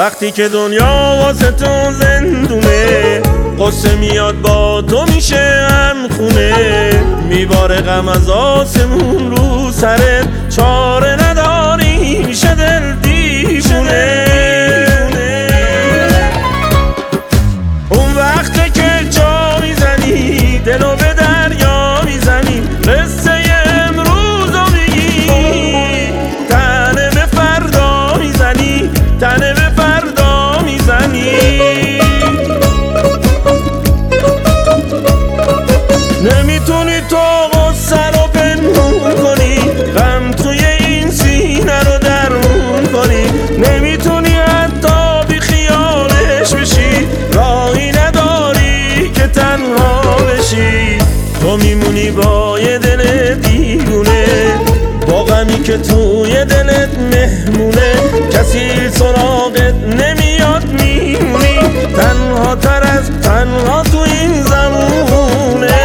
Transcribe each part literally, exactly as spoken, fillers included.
وقتی که دنیا واسه تو زندونه، قصه میاد با تو میشه هم خونه، میباره غم از آسمون رو سرت، چاره نداری میشه دل دیوونه. اون وقته که جا میزنی دلو به دریا میزنی، قصه امروز رو میگی، تنه به فردا میزنی، تنه به فردا میزنی. نمیتونی تو غصه رو پنهون کنی، غم توی این سینه رو درمون کنی، نمیتونی حتی بی خیالش بشی، راهی نداری که تنها بشی. تو میمونی با یه دل دیوونه، با غمی که توی دلت مهمونه، کسی سراغت نمیاد، میمونی تنها تر از تنها تو این زمونه.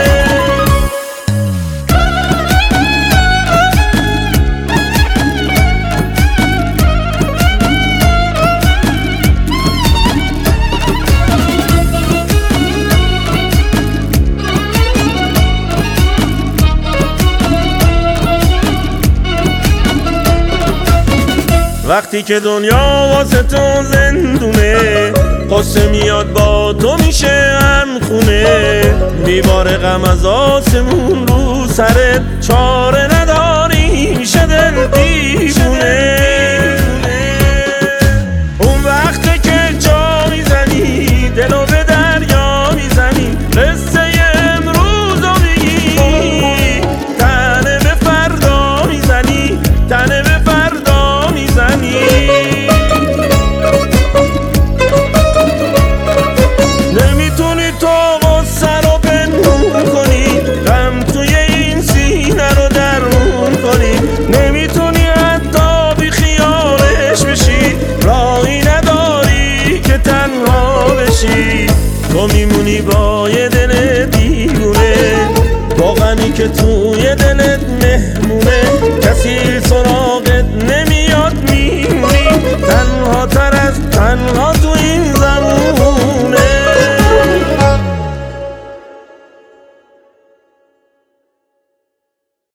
وقتی که دنیا واسه تو زندونه، قصه میاد با تو میشه هم خونه، میباره غم از آسمون رو سرت، چاره نداری میشه دل دیوونه. اون وقته که جا میزنی دلو به دریا میزنی، قصه امروز رو میگی، تنه به فردا میزنی، تنه به فردا میزنی. نمیتونی تو غصه رو پنهون کنی، غم توی این سینه رو درمون کنی، نمیتونی حتی بی خیالش بشی، راهی نداری که تنها بشی. تو میمونی با یه دل دیوونه، با غمی که توی دلت مهمونه، کسی سراغت نمیاد، میمونی تنها تر از تنها تو این زمونه.